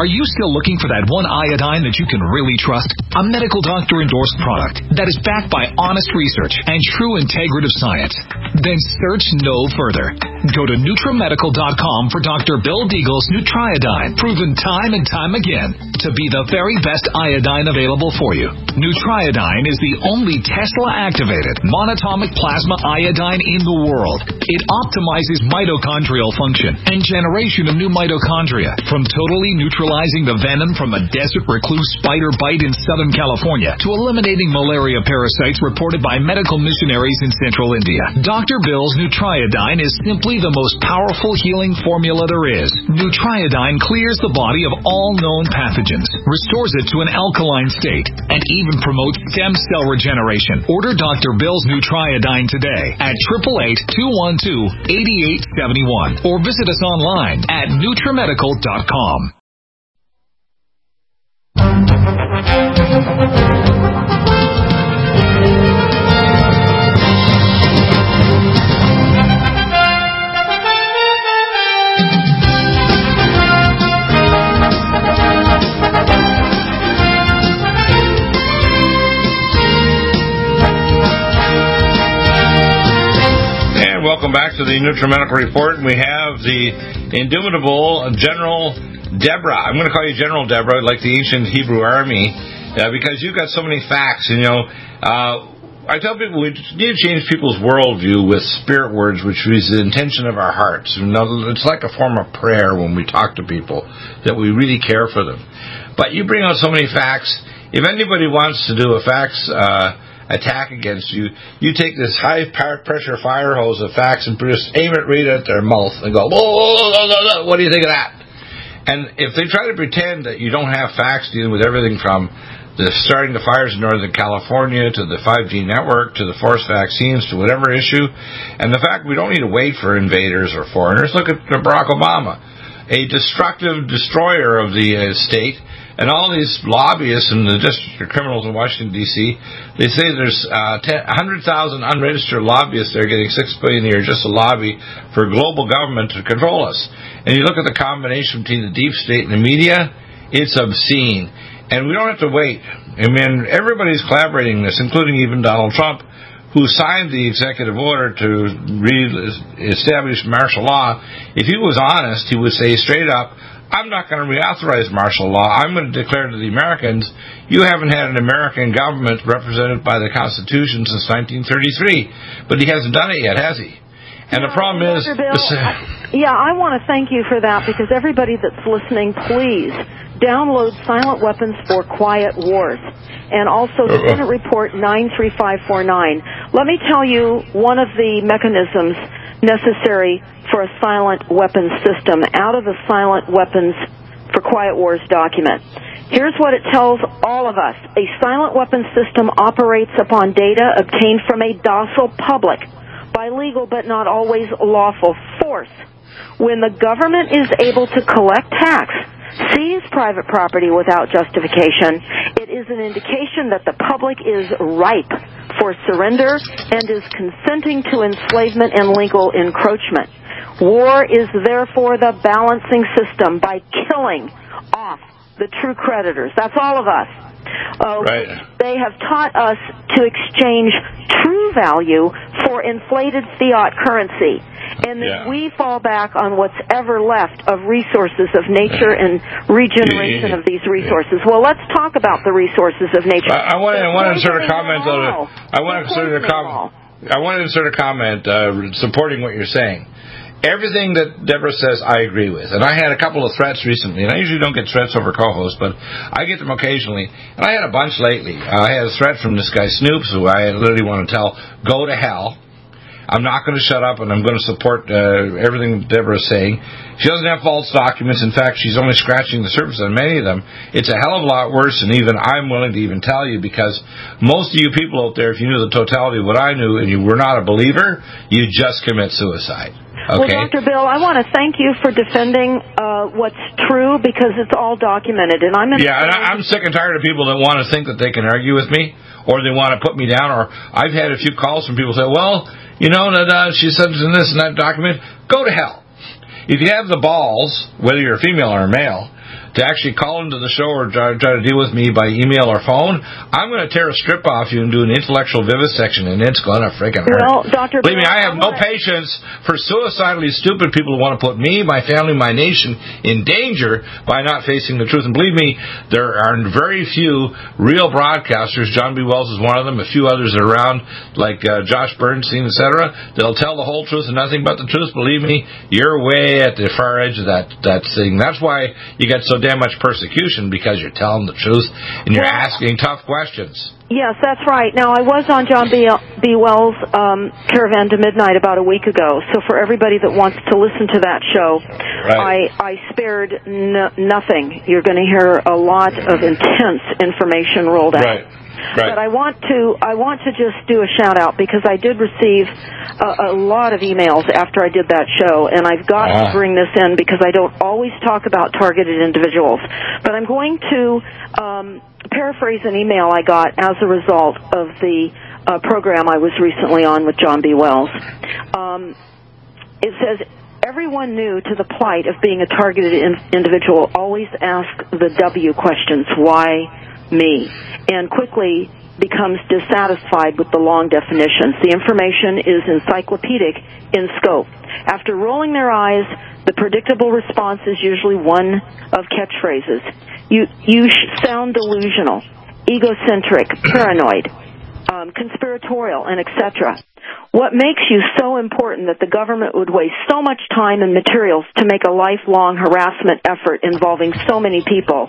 Are you still looking for that one iodine that you can really trust? A medical doctor-endorsed product that is backed by honest research and true integrative science? Then search no further. Go to NutriMedical.com for Dr. Bill Deagle's Nutriodine, proven time and time again to be the very best iodine available for you. Nutriodine is the only Tesla-activated monatomic plasma iodine in the world. It optimizes mitochondrial function and generation of new mitochondria, from totally neutralizing the venom from a desert recluse spider bite in Southern California to eliminating malaria parasites reported by medical missionaries in Central India. Dr. Bill's Nutriodine is simply the most powerful healing formula there is. Nutriodine clears the body of all known pathogens, restores it to an alkaline state, and even promotes stem cell regeneration. Order Dr. Bill's Nutriodine today at 888-212-8871 or visit us online at NutriMedical.com. Welcome back to the NutriMedical Report. We have the indomitable General Deborah. I'm going to call you General Deborah, like the ancient Hebrew army, because you've got so many facts. You know, I tell people we need to change people's worldview with spirit words, which is the intention of our hearts. You know, it's like a form of prayer when we talk to people, that we really care for them. But you bring out so many facts. If anybody wants to do a facts attack against you, you take this high pressure fire hose of facts and just aim it right at their mouth and go, "Whoa, what do you think of that?" And if they try to pretend that you don't have facts dealing with everything from starting the fires in Northern California to the 5G network to the forced vaccines to whatever issue, and the fact we don't need to wait for invaders or foreigners. Look at Barack Obama, a destructive destroyer of the state. And all these lobbyists and the district criminals in Washington, D.C., they say there's 100,000 unregistered lobbyists that are getting $6 billion a year just to lobby for global government to control us. And you look at the combination between the deep state and the media, it's obscene. And we don't have to wait. I mean, everybody's collaborating in this, including even Donald Trump, who signed the executive order to re-establish martial law. If he was honest, he would say straight up, I'm not going to reauthorize martial law. I'm going to declare to the Americans, you haven't had an American government represented by the Constitution since 1933. But he hasn't done it yet, has he? And the problem is... Bill, I want to thank you for that, because everybody that's listening, please download Silent Weapons for Quiet Wars and also the Senate Report 93549. Let me tell you one of the mechanisms necessary for a silent weapons system out of the Silent Weapons for Quiet Wars document. Here's what it tells all of us. A silent weapons system operates upon data obtained from a docile public by legal but not always lawful force. When the government is able to collect tax, seize private property without justification, it is an indication that the public is ripe for surrender and is consenting to enslavement and legal encroachment. War is therefore the balancing system by killing off the true creditors. That's all of us. Right. They have taught us to exchange true value for inflated fiat currency. And then we fall back on what's ever left of resources of nature and regeneration of these resources. Well, let's talk about the resources of nature. I want to insert a comment. I want to insert a comment supporting what you're saying. Everything that Deborah says, I agree with. And I had a couple of threats recently, and I usually don't get threats over co-hosts, but I get them occasionally. And I had a bunch lately. I had a threat from this guy Snoops, who I literally want to tell, go to hell. I'm not going to shut up, and I'm going to support everything Deborah's saying. She doesn't have false documents. In fact, she's only scratching the surface on many of them. It's a hell of a lot worse than even I'm willing to even tell you, because most of you people out there, if you knew the totality of what I knew and you were not a believer, you just commit suicide. Okay. Well, Dr. Bill, I want to thank you for defending what's true, because it's all documented. And I'm sick and tired of people that want to think that they can argue with me, or they want to put me down. Or I've had a few calls from people who say, well, you know, that she said in this and that document. Go to hell. If you have the balls, whether you're a female or a male, to actually call into the show or try to deal with me by email or phone, I'm going to tear a strip off you and do an intellectual vivisection, and it's going to freaking hurt. Well, Dr. Believe me, I have no patience for suicidally stupid people who want to put me, my family, my nation in danger by not facing the truth. And believe me, there are very few real broadcasters. John B. Wells is one of them. A few others are around, like Josh Bernstein, etc. They'll tell the whole truth and nothing but the truth. Believe me, you're way at the far edge of that thing. That's why you get so damn much persecution, because you're telling the truth and you're asking tough questions. Yes, that's right. Now, I was on John B. Wells' Caravan to Midnight about a week ago, so for everybody that wants to listen to that show, right. I spared nothing. You're going to hear a lot of intense information rolled out. Right. Right. But I want to just do a shout out, because I did receive a lot of emails after I did that show, and I've got to bring this in because I don't always talk about targeted individuals. But I'm going to paraphrase an email I got as a result of the program I was recently on with John B. Wells. It says, everyone new to the plight of being a targeted individual always ask the W questions, why me, and quickly becomes dissatisfied with the long definitions. The information is encyclopedic in scope. After rolling their eyes, the predictable response is usually one of catchphrases. You sound delusional, egocentric, paranoid, conspiratorial, and etc. What makes you so important that the government would waste so much time and materials to make a lifelong harassment effort involving so many people?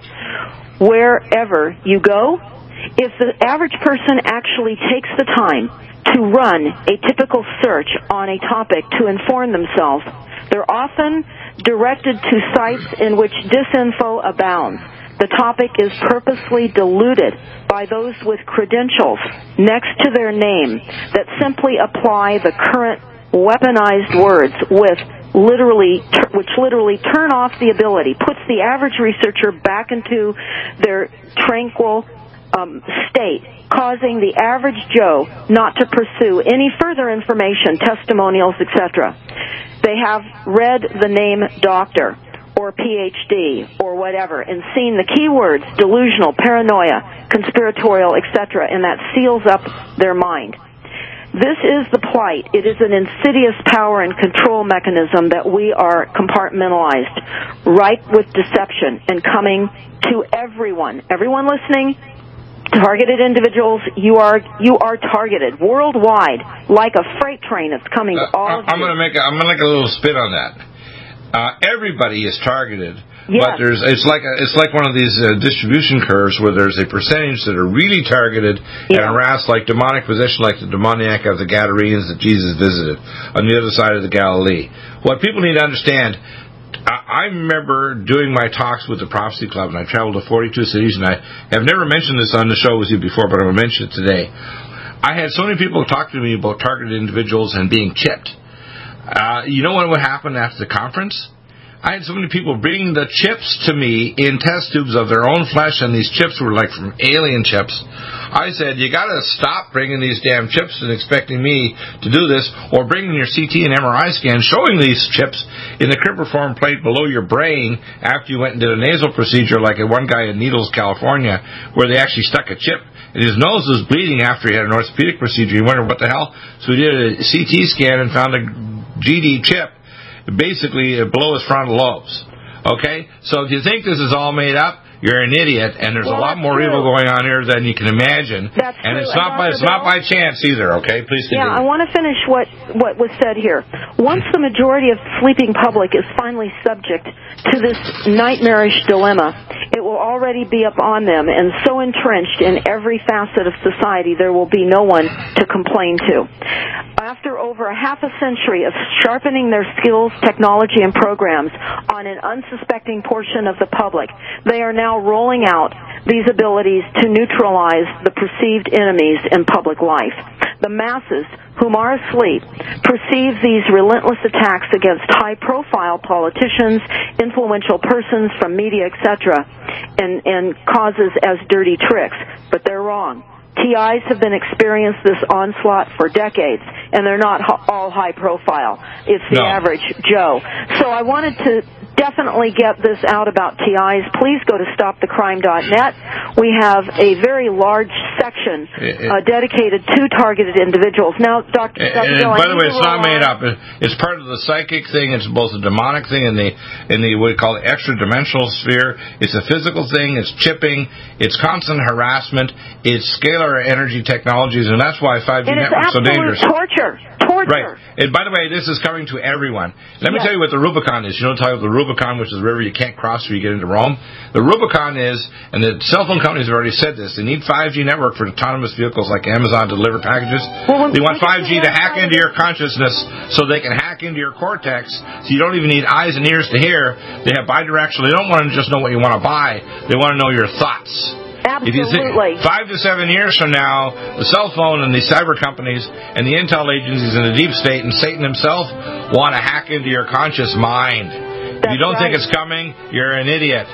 Wherever you go, if the average person actually takes the time to run a typical search on a topic to inform themselves, they're often directed to sites in which disinfo abounds. The topic is purposely diluted by those with credentials next to their name that simply apply the current weaponized words which literally turn off the ability, puts the average researcher back into their tranquil state, causing the average Joe not to pursue any further information, testimonials, etc. They have read the name doctor or PhD or whatever and seen the keywords delusional, paranoia, conspiratorial, etc., and that seals up their mind. This is the plight. It is an insidious power and control mechanism that we are compartmentalized, ripe with deception and coming to everyone. Everyone listening, targeted individuals, you are targeted worldwide like a freight train that's coming to all of you. I'm going to make a little spin on that. Everybody is targeted. Yes. But it's like one of these distribution curves where there's a percentage that are really targeted and harassed, like demonic possession, like the demoniac of the Gadarenes that Jesus visited on the other side of the Galilee. What people need to understand, I remember doing my talks with the Prophecy Club, and I traveled to 42 cities, and I have never mentioned this on the show with you before, but I'm going to mention it today. I had so many people talk to me about targeted individuals and being chipped. You know what would happen after the conference? I had so many people bringing the chips to me in test tubes of their own flesh, and these chips were like from alien chips. I said, you got to stop bringing these damn chips and expecting me to do this, or bringing your CT and MRI scan showing these chips in the cribriform plate below your brain after you went and did a nasal procedure, like one guy in Needles, California, where they actually stuck a chip, and his nose was bleeding after he had an orthopedic procedure. He wondered what the hell. So we did a CT scan and found a GD chip basically below his frontal lobes. Okay? So if you think this is all made up, you're an idiot, and there's a lot more evil going on here than you can imagine. That's and true. It's not by chance either, okay? Please continue. Yeah, I want to finish what was said here. Once the majority of the sleeping public is finally subject to this nightmarish dilemma, it will already be up on them, and so entrenched in every facet of society there will be no one to complain to. After over a half a century of sharpening their skills, technology, and programs on an unsuspecting portion of the public, they are now rolling out these abilities to neutralize the perceived enemies in public life. The masses, whom are asleep, perceive these relentless attacks against high-profile politicians, influential persons from media, etc., and causes as dirty tricks. But they're wrong. TIs have been experienced this onslaught for decades, and they're not all high-profile. It's the average Joe. So I wanted to definitely get this out about TIs, please go to stopthecrime.net. We have a very large section dedicated to targeted individuals. Now, Dr. And by the way, it's not made up. It's part of the psychic thing. It's both a demonic thing in the what we call the extra-dimensional sphere. It's a physical thing. It's chipping. It's constant harassment. It's scalar energy technologies, and that's why 5G networks are so dangerous. Torture. Right. And by the way, this is coming to everyone. Let me tell you what the Rubicon is. You know, talk about the Rubicon, which is the river you can't cross before you get into Rome. The Rubicon is, and the cell phone companies have already said this, they need 5G network for autonomous vehicles like Amazon to deliver packages. They want 5G to hack into your consciousness so they can hack into your cortex, so you don't even need eyes and ears to hear. They have bidirectional. They don't want to just know what you want to buy. They want to know your thoughts. Absolutely. If you think 5 to 7 years from now, the cell phone and the cyber companies and the intel agencies and the deep state and Satan himself want to hack into your conscious mind. If you don't think it's coming, you're an idiot.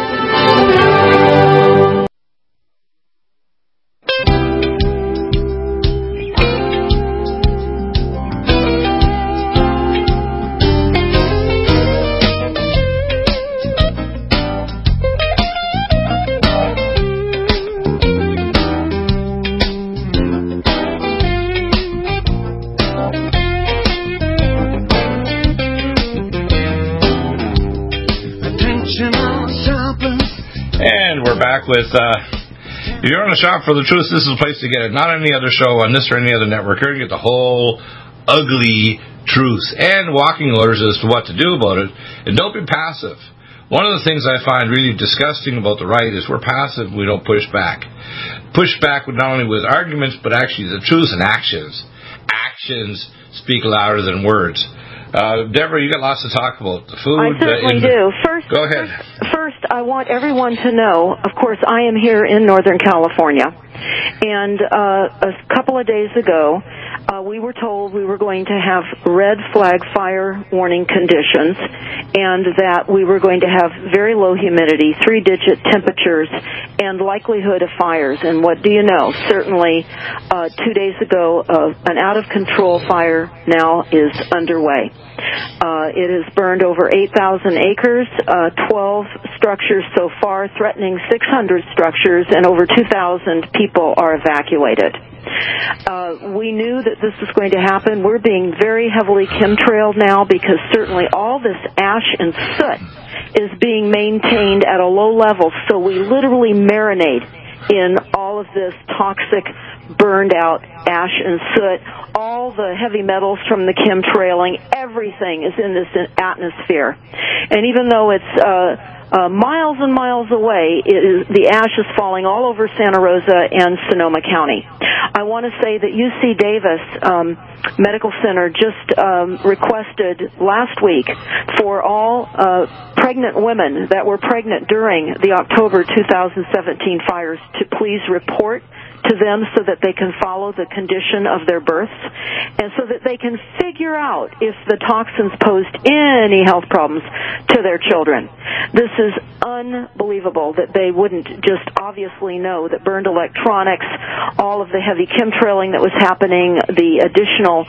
With if you're on a shop for the truth, this is the place to get it. Not any other show on this or any other network. You're going to get the whole ugly truth and walking orders as to what to do about it. And don't be passive. One of the things I find really disgusting about the right is we're passive. We don't push back. Push back with not only with arguments, but actually the truth and actions. Actions speak louder than words. Deborah, you got lots to talk about. The food. I certainly do. Go ahead. First, I want everyone to know, of course, I am here in Northern California. And a couple of days ago, we were told we were going to have red flag fire warning conditions and that we were going to have very low humidity, 3-digit temperatures, and likelihood of fires. And what do you know? Certainly, 2 days ago, an out-of-control fire now is underway. It has burned over 8,000 acres, 12 structures so far, threatening 600 structures, and over 2,000 people are evacuated. We knew that this was going to happen. We're being very heavily chemtrailed now because certainly all this ash and soot is being maintained at a low level, so we literally marinate in all of this toxic, burned out ash and soot. All the heavy metals from the chemtrailing, everything is in this atmosphere. And even though it's miles and miles away, the ash is falling all over Santa Rosa and Sonoma County. I want to say that UC Davis Medical Center just requested last week for all pregnant women that were pregnant during the October 2017 fires to please report to them so that they can follow the condition of their births and so that they can figure out if the toxins posed any health problems to their children. This is unbelievable that they wouldn't just obviously know that burned electronics, all of the heavy chemtrailing that was happening, the additional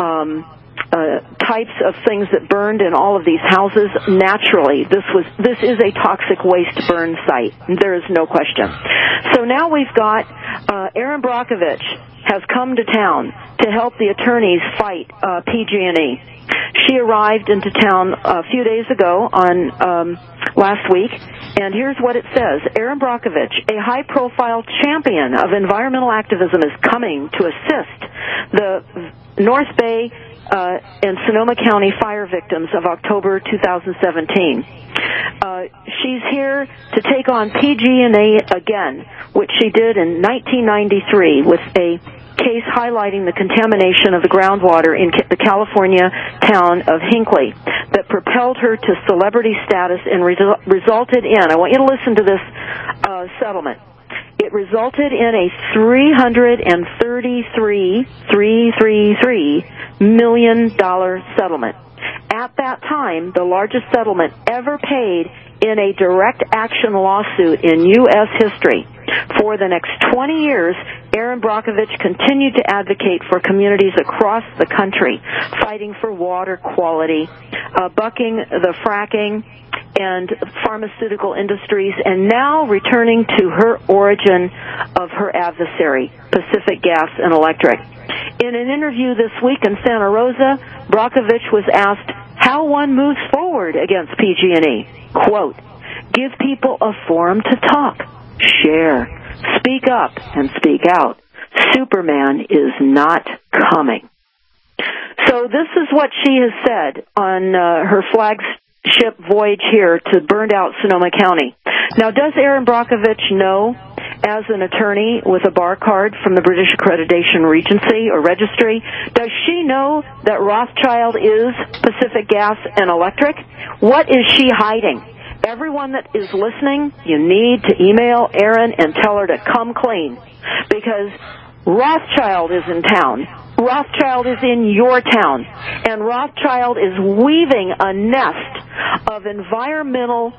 types of things that burned in all of these houses. Naturally, this is a toxic waste burn site. There is no question. So now we've got Erin Brockovich has come to town to help the attorneys fight PG&E. She arrived into town a few days ago on last week, and here's what it says. Erin Brockovich, a high-profile champion of environmental activism, is coming to assist the North Bay and Sonoma County fire victims of October 2017. She's here to take on PG&E again, which she did in 1993 with a case highlighting the contamination of the groundwater in the California town of Hinckley that propelled her to celebrity status and resulted in, I want you to listen to this settlement. It resulted in a $333 million settlement. At that time, the largest settlement ever paid in a direct action lawsuit in U.S. history. For the next 20 years, Erin Brockovich continued to advocate for communities across the country, fighting for water quality, bucking the fracking, and pharmaceutical industries, and now returning to her origin of her adversary, Pacific Gas and Electric. In an interview this week in Santa Rosa, Brockovich was asked how one moves forward against PG&E. Quote, give people a forum to talk, share, speak up, and speak out. Superman is not coming. So this is what she has said on her flagship voyage here to burned out Sonoma County. Now, does Erin Brockovich know, as an attorney with a bar card from the British Accreditation Regency or Registry, does she know that Rothschild is Pacific Gas and Electric? What is she hiding? Everyone that is listening, you need to email Erin and tell her to come clean, because Rothschild is in town. Rothschild is in your town, and Rothschild is weaving a nest of environmental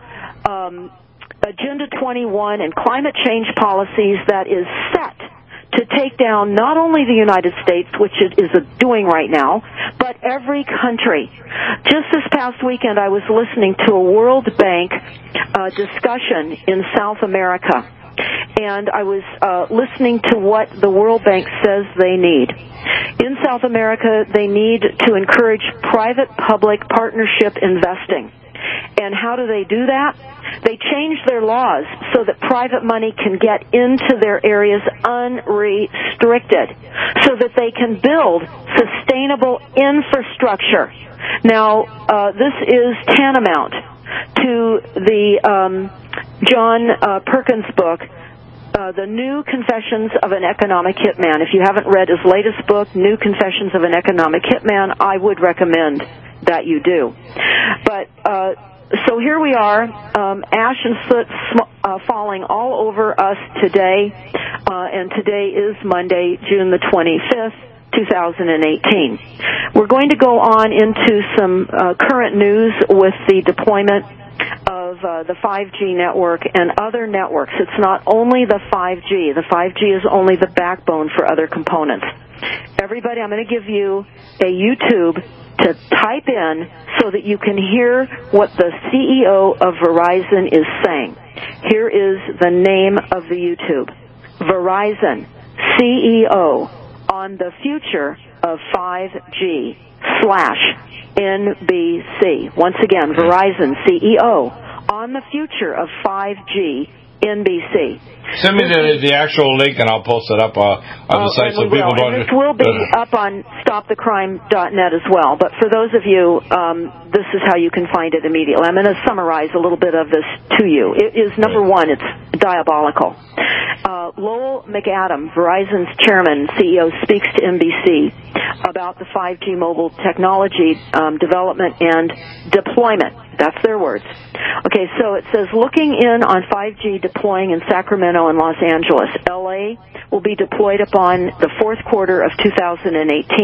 Agenda 21 and climate change policies that is set to take down not only the United States, which it is doing right now, but every country. Just this past weekend, I was listening to a World Bank discussion in South America, and I was listening to what the World Bank says they need. In South America, they need to encourage private-public partnership investing. And how do they do that? They change their laws so that private money can get into their areas unrestricted, so that they can build sustainable infrastructure. Now, this is tantamount to the John Perkins book, The New Confessions of an Economic Hitman. If you haven't read his latest book, New Confessions of an Economic Hitman, I would recommend that you do. But so here we are, ash and soot falling all over us today, and today is Monday, June the 25th, 2018. We're going to go on into some current news with the deployment of the 5G network and other networks. It's not only the 5G. The 5G is only the backbone for other components. Everybody, I'm going to give you a YouTube to type in so that you can hear what the CEO of Verizon is saying. Here is the name of the YouTube. Verizon CEO on the future of 5G /NBC. Once again, Verizon CEO on the future of 5G NBC. Send me the actual link, and I'll post it up on the site so people don't. And this will be up on stopthecrime.net as well. But for those of you, this is how you can find it immediately. I'm going to summarize a little bit of this to you. It is, number one, it's diabolical. Lowell McAdam, Verizon's chairman, CEO, speaks to NBC about the 5G mobile technology development and deployment. That's their words. Okay, so it says, looking in on 5G deploying in Sacramento and Los Angeles. LA will be deployed upon the fourth quarter of 2018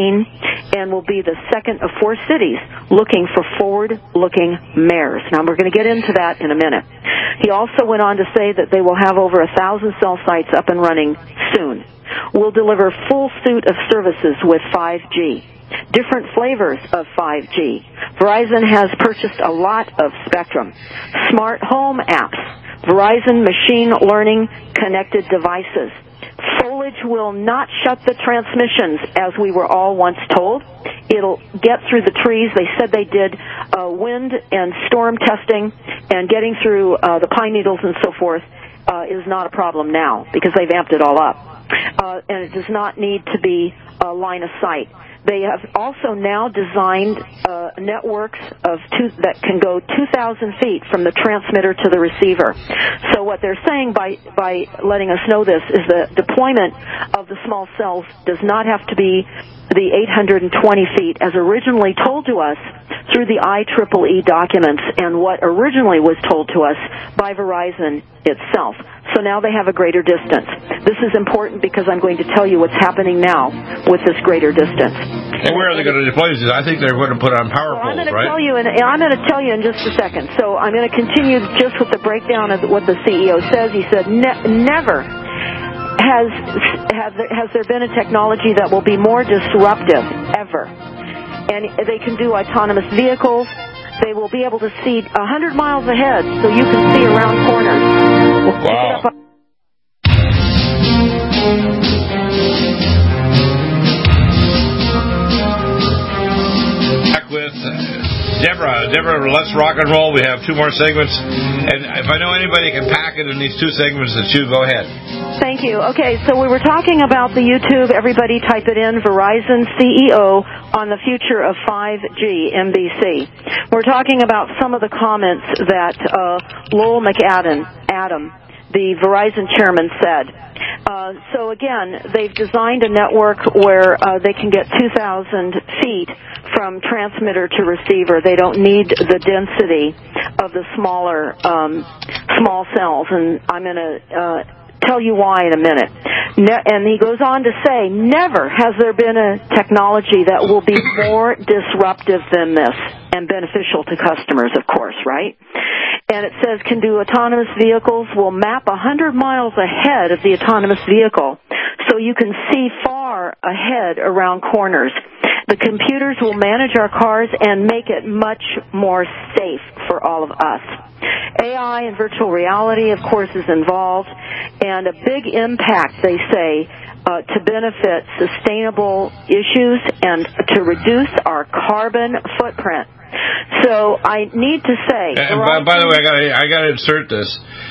and will be the second of four cities looking for forward-looking mayors. Now, we're going to get into that in a minute. He also went on to say that they will have over 1,000 cell sites up and running soon. We'll deliver full suite of services with 5G. Different flavors of 5G. Verizon has purchased a lot of spectrum. Smart home apps. Verizon machine learning connected devices. Foliage will not shut the transmissions, as we were all once told. It'll get through the trees. They said they did wind and storm testing, and getting through the pine needles and so forth is not a problem now because they've amped it all up. And it does not need to be a line of sight. They have also now designed networks that can go 2,000 feet from the transmitter to the receiver. So what they're saying by letting us know this is the deployment of the small cells does not have to be the 820 feet as originally told to us through the IEEE documents and what originally was told to us by Verizon itself. So now they have a greater distance. This is important because I'm going to tell you what's happening now with this greater distance. And where are they going to deploy this? I think they're going to put on power poles, right? I'm going to tell you in just a second. So I'm going to continue just with the breakdown of what the CEO says. He said, never has there been a technology that will be more disruptive ever. And they can do autonomous vehicles, they will be able to see 100 miles ahead, so you can see around corners. We'll pick it up. Back with Deborah. Deborah, let's rock and roll. We have 2 more segments. And if I know anybody can pack it in these 2 segments, it's you. Go ahead. Thank you. Okay, so we were talking about the YouTube. Everybody type it in, Verizon CEO on the future of 5G, NBC. We're talking about some of the comments that Lowell McAdam, the Verizon chairman, said. So again, they've designed a network where they can get 2,000 feet from transmitter to receiver. They don't need the density of the small cells, and I'm going to tell you why in a minute. And he goes on to say, never has there been a technology that will be more disruptive than this, and beneficial to customers, of course, right? And it says, can do autonomous vehicles, will map 100 miles ahead of the autonomous vehicle, so you can see far ahead around corners. The computers will manage our cars and make it much more safe for all of us. AI and virtual reality, of course, is involved, and a big impact, they say, to benefit sustainable issues and to reduce our carbon footprint. So I need to say... by the way, I got to insert this.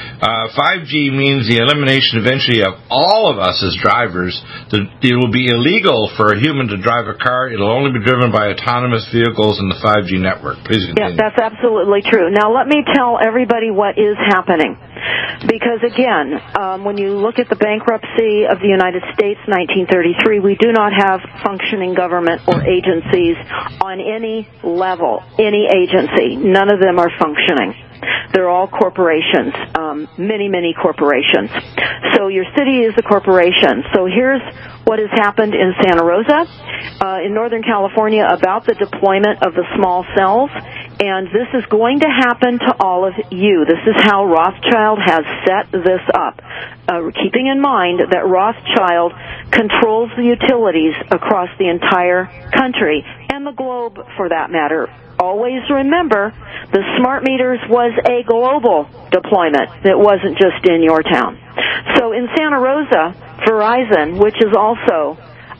5G means the elimination eventually of all of us as drivers. It will be illegal for a human to drive a car. It will only be driven by autonomous vehicles in the 5G network. Please continue. Yeah, that's absolutely true. Now, let me tell everybody what is happening. Because, again, when you look at the bankruptcy of the United States, 1933, we do not have functioning government or agencies on any level, any agency. None of them are functioning. They're all corporations, many, many corporations. So your city is a corporation. So here's what has happened in Santa Rosa, in Northern California, about the deployment of the small cells. And this is going to happen to all of you. This is how Rothschild has set this up, keeping in mind that Rothschild controls the utilities across the entire country, and the globe for that matter. Always remember, the smart meters was a global deployment. It wasn't just in your town. So in Santa Rosa, Verizon, which is also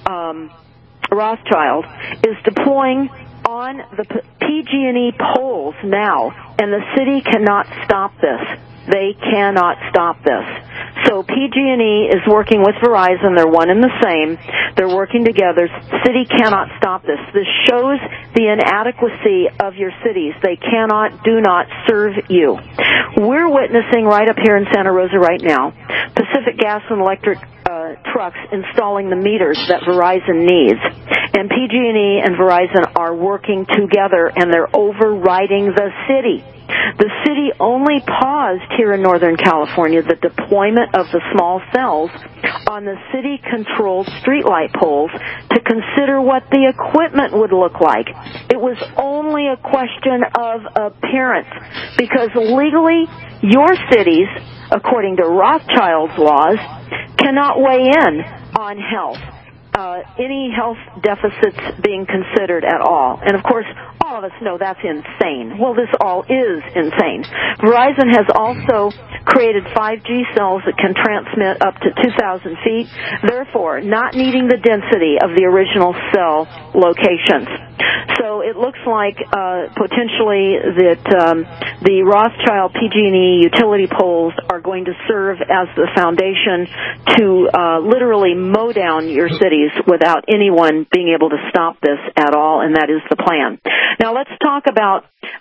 Rothschild, is deploying on the PG&E poles now, and the city cannot stop this. They cannot stop this. So PG&E is working with Verizon. They're one and the same. They're working together. City cannot stop this. This shows the inadequacy of your cities. They do not serve you. We're witnessing right up here in Santa Rosa right now, Pacific Gas and Electric trucks installing the meters that Verizon needs. And PG&E and Verizon are working together, and they're overriding the city. The city only paused here in Northern California the deployment of the small cells on the city-controlled streetlight poles to consider what the equipment would look like. It was only a question of appearance, because legally your cities, according to Rothschild's laws, cannot weigh in on health. Any health deficits being considered at all. And of course, all of us know that's insane. Well, this all is insane. Verizon has also created 5G cells that can transmit up to 2,000 feet, therefore not needing the density of the original cell locations. So it looks like potentially that the Rothschild PG&E utility poles are going to serve as the foundation to literally mow down your cities without anyone being able to stop this at all, and that is the plan. Now let's talk about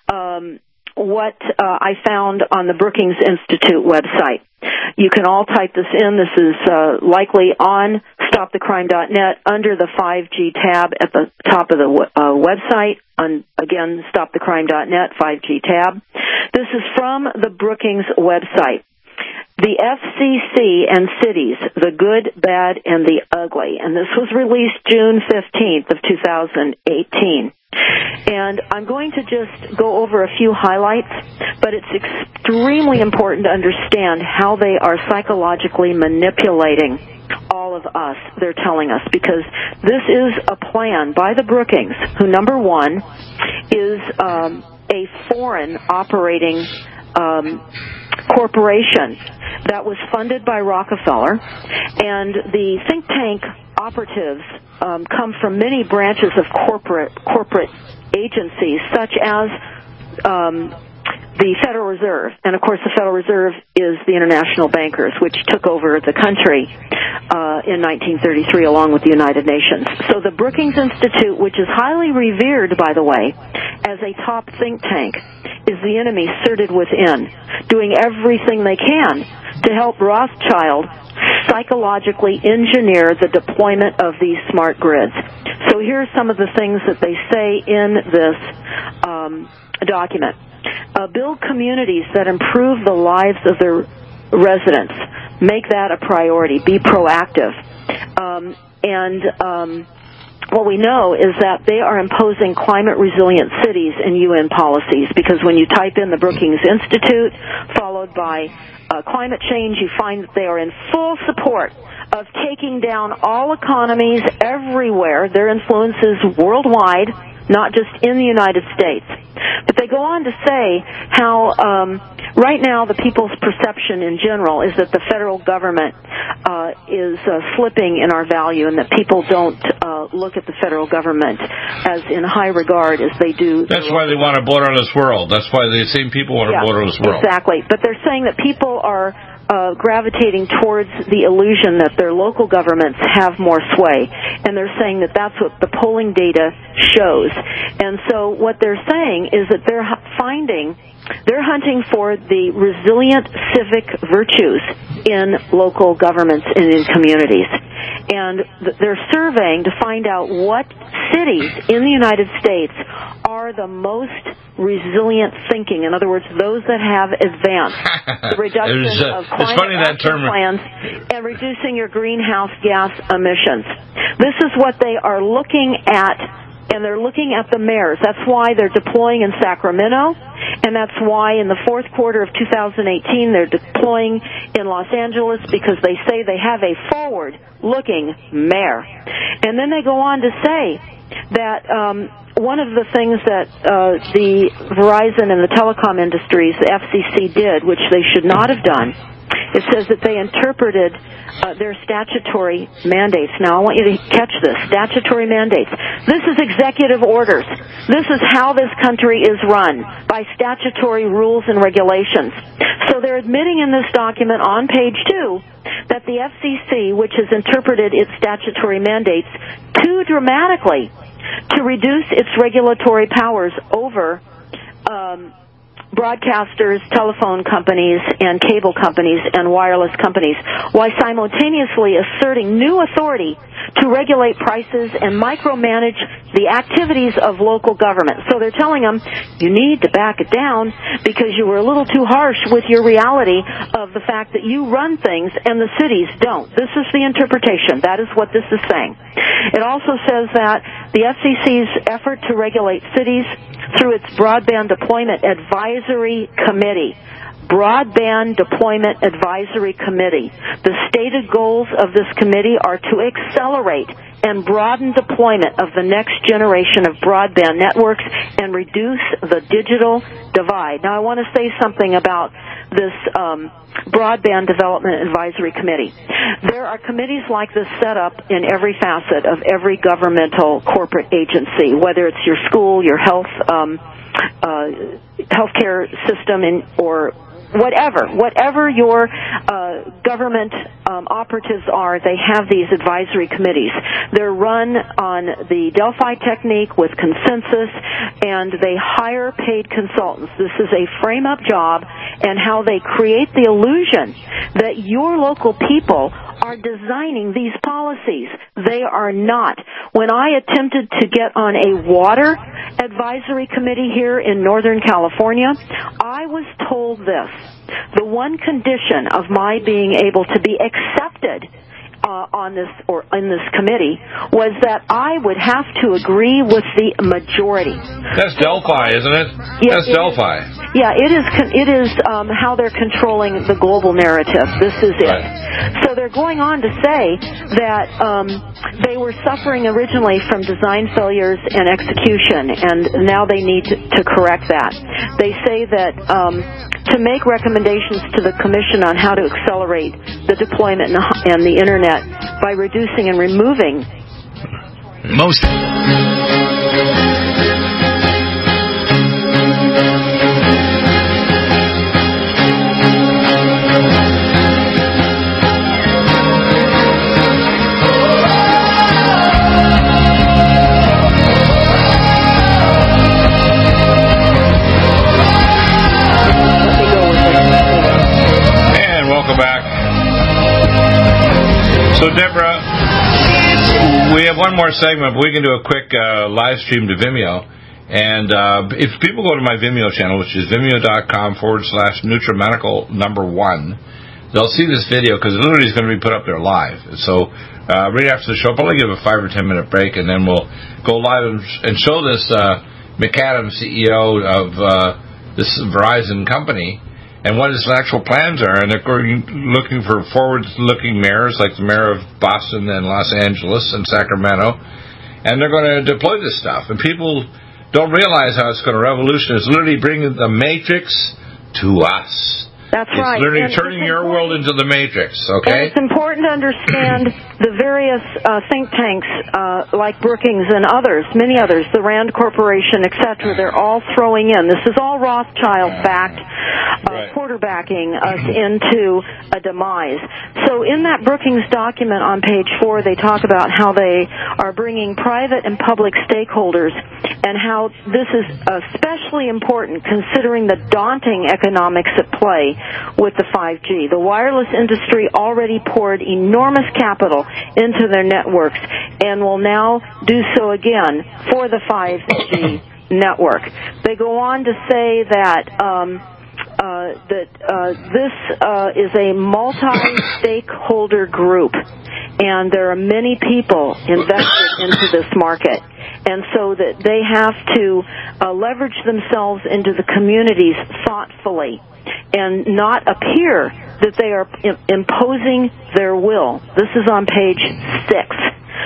what I found on the Brookings Institute website. You can all type this in. This is likely on stopthecrime.net under the 5G tab at the top of the website. Again, stopthecrime.net, 5G tab. This is from the Brookings website. The FCC and cities, the good, bad, and the ugly. And this was released June 15th of 2018. And I'm going to just go over a few highlights, but it's extremely important to understand how they are psychologically manipulating all of us, they're telling us, because this is a plan by the Brookings, who, number one, is a foreign operating corporation that was funded by Rockefeller, and the think tank operatives come from many branches of corporate agencies, such as the Federal Reserve. And, of course, the Federal Reserve is the international bankers, which took over the country in 1933 along with the United Nations. So the Brookings Institute, which is highly revered, by the way, as a top think tank, is the enemy inserted within, doing everything they can to help Rothschild psychologically engineer the deployment of these smart grids. So here are some of the things that they say in this document. Build communities that improve the lives of their residents. Make that a priority. Be proactive. What we know is that they are imposing climate-resilient cities in UN policies, because when you type in the Brookings Institute, followed by climate change, you find that they are in full support of taking down all economies everywhere. Their influence is worldwide, not just in the United States. But they go on to say how right now the people's perception in general is that the federal government is slipping in our value, and that people don't look at the federal government as in high regard as they do. That's why they want a borderless world. That's why the same people want a borderless world. Exactly. But they're saying that people are gravitating towards the illusion that their local governments have more sway, and they're saying that that's what the polling data shows. And so what they're saying is that they're hunting for the resilient civic virtues in local governments and in communities. And they're surveying to find out what cities in the United States are the most resilient thinking. In other words, those that have advanced the reduction of climate action plans and reducing your greenhouse gas emissions. This is what they are looking at, and they're looking at the mayors. That's why they're deploying in Sacramento, and that's why in the fourth quarter of 2018 they're deploying in Los Angeles, because they say they have a forward-looking mayor. And then they go on to say that one of the things that the Verizon and the telecom industries, the FCC, did, which they should not have done, it says that they interpreted their statutory mandates. Now, I want you to catch this. Statutory mandates. This is executive orders. This is how this country is run, by statutory rules and regulations. So they're admitting in this document on page 2 that the FCC, which has interpreted its statutory mandates too dramatically to reduce its regulatory powers over broadcasters, telephone companies, and cable companies, and wireless companies, while simultaneously asserting new authority to regulate prices and micromanage the activities of local government. So they're telling them, you need to back it down because you were a little too harsh with your reality of the fact that you run things and the cities don't. This is the interpretation. That is what this is saying. It also says that the FCC's effort to regulate cities through its Broadband Deployment Advisory Committee. Broadband Deployment Advisory Committee. The stated goals of this committee are to accelerate and broaden deployment of the next generation of broadband networks and reduce the digital divide. Now, I want to say something about this Broadband Development Advisory Committee. There are committees like this set up in every facet of every governmental corporate agency, whether it's your school, your healthcare system, or whatever your government operatives are, they have these advisory committees. They're run on the Delphi technique with consensus, and they hire paid consultants. This is a frame-up job, and how they create the illusion that your local people are designing these policies. They are not. When I attempted to get on a water advisory committee here in Northern California, I was told this. The one condition of my being able to be accepted on this or in this committee was that I would have to agree with the majority. That's Delphi, isn't it? Yeah, that's Delphi. Yeah, it is how they're controlling the global narrative. This is it. Right. So they're going on to say that they were suffering originally from design failures and execution, and now they need to correct that. They say that to make recommendations to the Commission on how to accelerate the deployment and the Internet by reducing and removing most. So, Deborah, we have one more segment, but we can do a quick live stream to Vimeo. And if people go to my Vimeo channel, which is vimeo.com/NutriMedical1, they'll see this video because it literally is going to be put up there live. So right after the show, probably give a 5 or 10 minute break, and then we'll go live and show this McAdams, CEO of this Verizon company, and what his actual plans are. And they're looking for forward-looking mayors, like the mayor of Boston and Los Angeles and Sacramento, and they're going to deploy this stuff. And people don't realize how it's going to revolutionize. It's literally bringing the Matrix to us. That's right. It's literally turning your world into the Matrix, okay? And it's important to understand the various think tanks like Brookings and others, many others, the Rand Corporation, etc. They're all throwing in. This is all Rothschild-backed, quarterbacking us into a demise. So in that Brookings document on page 4, they talk about how they are bringing private and public stakeholders and how this is especially important considering the daunting economics at play with the 5G. The wireless industry already poured enormous capital into their networks and will now do so again for the 5G network. They go on to say that this is a multi-stakeholder group, and there are many people invested into this market, and so that they have to leverage themselves into the communities thoughtfully and not appear that they are imposing their will. This is on page 6.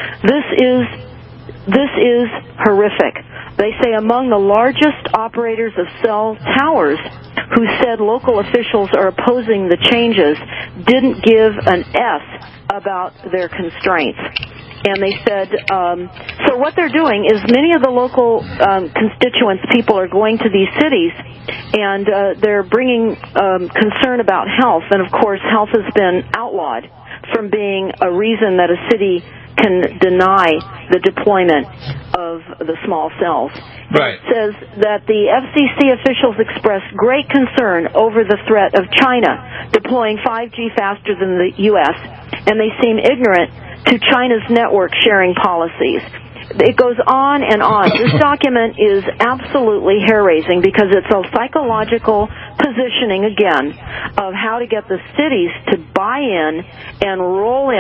This is horrific. They say among the largest operators of cell towers who said local officials are opposing the changes didn't give an S about their constraints. And they said, so what they're doing is many of the local constituents, people are going to these cities, and they're bringing concern about health. And, of course, health has been outlawed from being a reason that a city can deny the deployment of the small cells. Right. It says that the FCC officials expressed great concern over the threat of China deploying 5G faster than the U.S., and they seem ignorant to China's network sharing policies. It goes on and on. This document is absolutely hair-raising because it's a psychological positioning, again, of how to get the cities to buy in and roll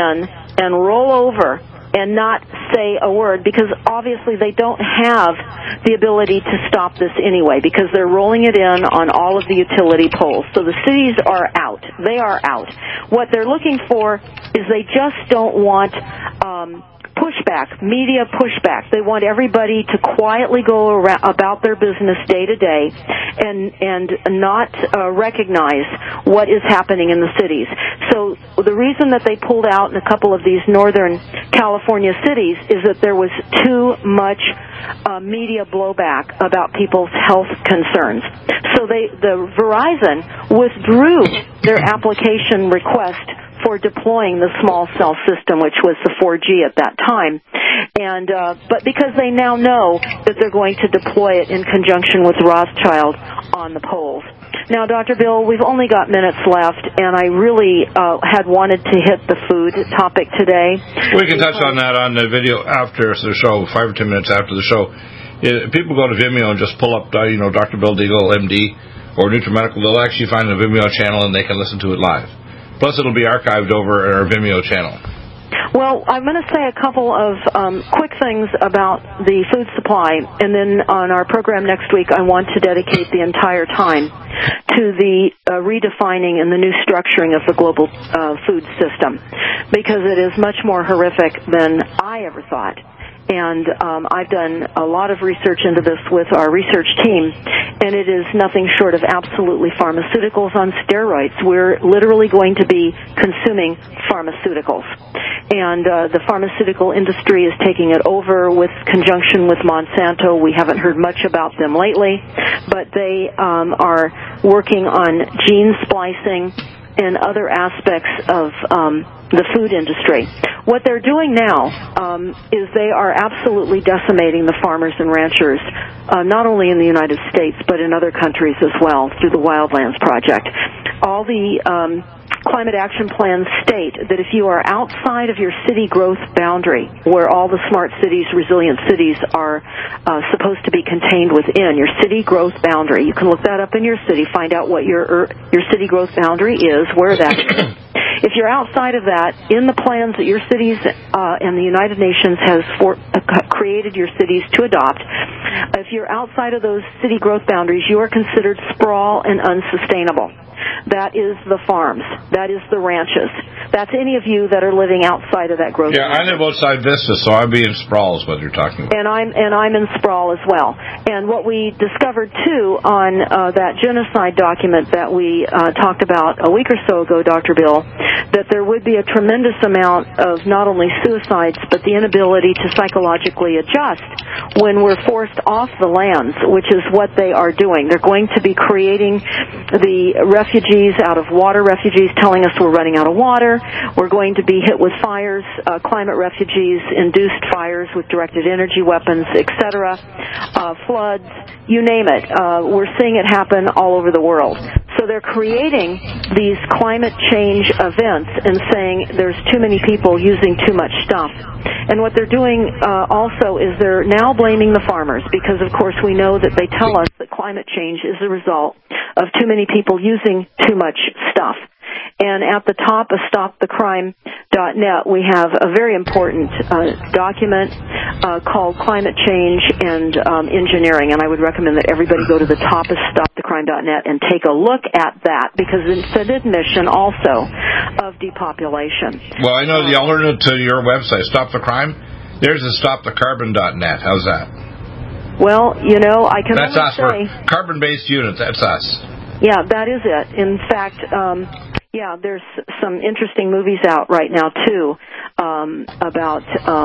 over and not say a word, because obviously they don't have the ability to stop this anyway, because they're rolling it in on all of the utility poles. So the cities are out. They are out. What they're looking for is they just don't want pushback, media pushback. They want everybody to quietly go around about their business day to day and not recognize what is happening in the cities. So the reason that they pulled out in a couple of these northern California cities is that there was too much media blowback about people's health concerns. So the Verizon withdrew their application request for deploying the small cell system, which was the 4G at that time, and but because they now know that they're going to deploy it in conjunction with Rothschild on the poles. Now, Dr. Bill, we've only got minutes left, and I really had wanted to hit the food topic today. We can touch on that on the video after the show, 5 or 10 minutes after the show. People go to Vimeo and just pull up, Dr. Bill Deagle, MD, or NutriMedical. They'll actually find the Vimeo channel, and they can listen to it live. Plus, it'll be archived over at our Vimeo channel. Well, I'm going to say a couple of quick things about the food supply, and then on our program next week, I want to dedicate the entire time to the redefining and the new structuring of the global food system, because it is much more horrific than I ever thought. And I've done a lot of research into this with our research team, and it is nothing short of absolutely pharmaceuticals on steroids. We're literally going to be consuming pharmaceuticals. And the pharmaceutical industry is taking it over with conjunction with Monsanto. We haven't heard much about them lately, but they are working on gene splicing and other aspects of the food industry. What they're doing now is they are absolutely decimating the farmers and ranchers, not only in the United States, but in other countries as well, through the Wildlands Project. All the climate action plans state that if you are outside of your city growth boundary, where all the smart cities, resilient cities are supposed to be contained within, your city growth boundary, you can look that up in your city, find out what your city growth boundary is, where that is. If you're outside of that, in the plans that your cities and the United Nations has created your cities to adopt, if you're outside of those city growth boundaries, you are considered sprawl and unsustainable. That is the farms. That is the ranches. That's any of you that are living outside of that growth. Yeah, I live outside Vista, so I'd be in sprawl is what you're talking about. And I'm in sprawl as well. And what we discovered too on that genocide document that we talked about a week or so ago, Dr. Bill, that there would be a tremendous amount of not only suicides but the inability to psychologically adjust when we're forced off the lands, which is what they are doing. They're going to be creating the refugees out of water refugees, telling us we're running out of water. We're going to be hit with fires, climate refugees, induced fires with directed energy weapons, etc., floods, you name it. We're seeing it happen all over the world. So they're creating these climate change events and saying there's too many people using too much stuff. And what they're doing also is they're now blaming the farmers, because, of course, we know that they tell us that climate change is the result of too many people using too much stuff. And at the top of StopTheCrime.net, we have a very important document called Climate Change and Engineering, and I would recommend that everybody go to the top of StopTheCrime.net and take a look at that, because it's an admission also of depopulation. Well, I know the alternative to your website, Stop the Crime. There's a StopTheCarbon.net. How's that? Well, you know, I can that's only us. say... We're carbon-based units. That's us. Yeah, that is it. In fact, there's some interesting movies out right now, too, about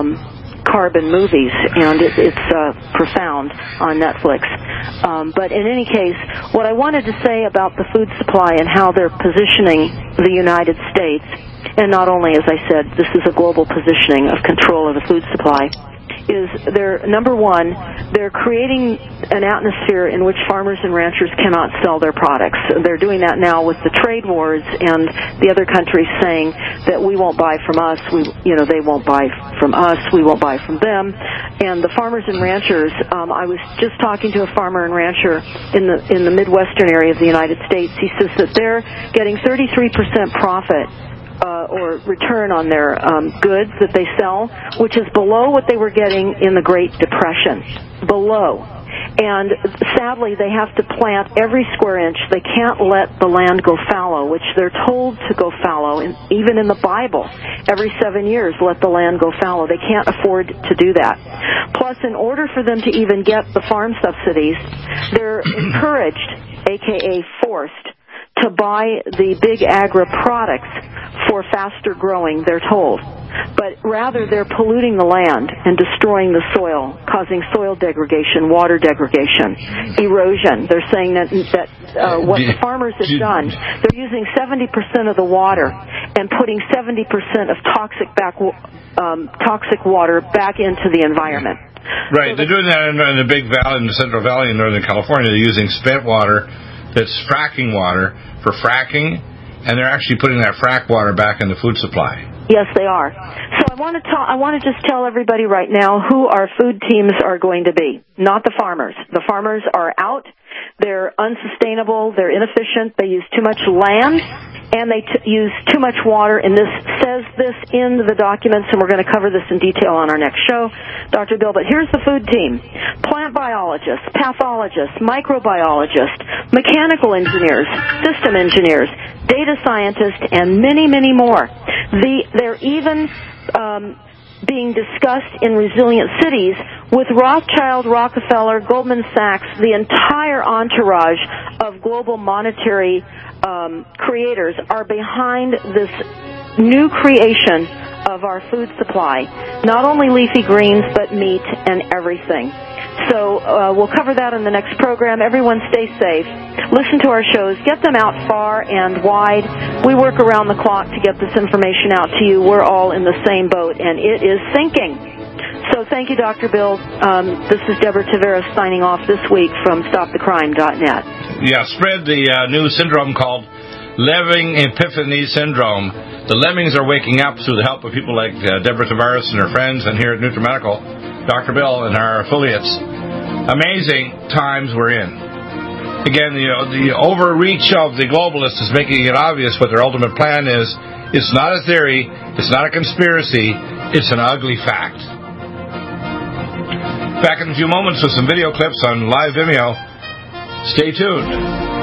carbon movies, and it's profound on Netflix. But in any case, what I wanted to say about the food supply and how they're positioning the United States, and not only, as I said, this is a global positioning of control of the food supply, is they're, number one, they're creating an atmosphere in which farmers and ranchers cannot sell their products. They're doing that now with the trade wars and the other countries saying that we won't buy from us, they won't buy from us, we won't buy from them. And the farmers and ranchers, I was just talking to a farmer and rancher in the Midwestern area of the United States. He says that they're getting 33% profit or return on their goods that they sell, which is below what they were getting in the Great Depression. Below. And sadly, they have to plant every square inch. They can't let the land go fallow, which they're told to go fallow. And even in the Bible, every 7 years, let the land go fallow. They can't afford to do that. Plus, in order for them to even get the farm subsidies, they're encouraged, a.k.a. forced, to buy the big agri products for faster growing, they're told. But rather, they're polluting the land and destroying the soil, causing soil degradation, water degradation, erosion. They're saying that what the farmers have done, they're using 70% of the water and putting 70% of toxic water back into the environment. Right. So they're doing that in the big valley, in the Central Valley in Northern California. They're using spent water that's fracking water for fracking, and they're actually putting that frack water back in the food supply. Yes, they are. So I want to just tell everybody right now who our food teams are going to be, not the farmers. The farmers are out. They're unsustainable. They're inefficient. They use too much land, and they use too much water, and this says says this in the documents, and we're going to cover this in detail on our next show, Dr. Bill. But here's the food team: plant biologists, pathologists, microbiologists, mechanical engineers, system engineers, data scientists, and many, many more. They're even being discussed in Resilient Cities with Rothschild, Rockefeller, Goldman Sachs, the entire entourage of global monetary creators are behind this new creation of our food supply, not only leafy greens, but meat and everything. So we'll cover that in the next program. Everyone stay safe. Listen to our shows. Get them out far and wide. We work around the clock to get this information out to you. We're all in the same boat, and it is sinking. So thank you, Dr. Bill. This is Deborah Tavares signing off this week from StopTheCrime.net. Yeah, spread the new syndrome called Lemming Epiphany Syndrome. The lemmings are waking up through the help of people like Deborah Tavares and her friends, and here at NutriMedical, Dr. Bill and our affiliates. Amazing times we're in. Again, the overreach of the globalists is making it obvious what their ultimate plan is. It's not a theory. It's not a conspiracy. It's an ugly fact. Back in a few moments with some video clips on live Vimeo. Stay tuned.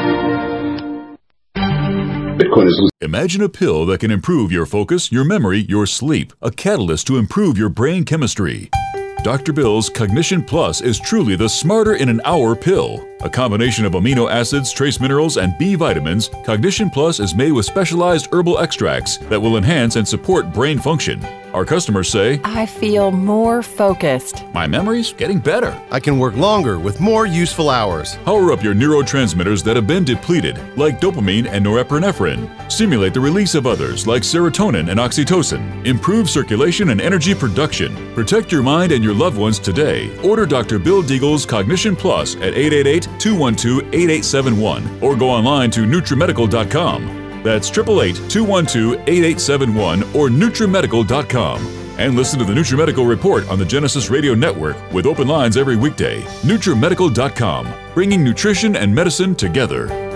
Imagine a pill that can improve your focus, your memory, your sleep, a catalyst to improve your brain chemistry. Dr. Bill's Cognition Plus is truly the smarter in an hour pill. A combination of amino acids, trace minerals, and B vitamins, Cognition Plus is made with specialized herbal extracts that will enhance and support brain function. Our customers say, I feel more focused. My memory's getting better. I can work longer with more useful hours. Power up your neurotransmitters that have been depleted, like dopamine and norepinephrine. Stimulate the release of others, like serotonin and oxytocin. Improve circulation and energy production. Protect your mind and your loved ones today. Order Dr. Bill Deagle's Cognition Plus at 888-212-8871 or go online to NutriMedical.com. That's 888-212-8871 or NutriMedical.com. And listen to the NutriMedical Report on the Genesis Radio Network with open lines every weekday. NutriMedical.com, bringing nutrition and medicine together.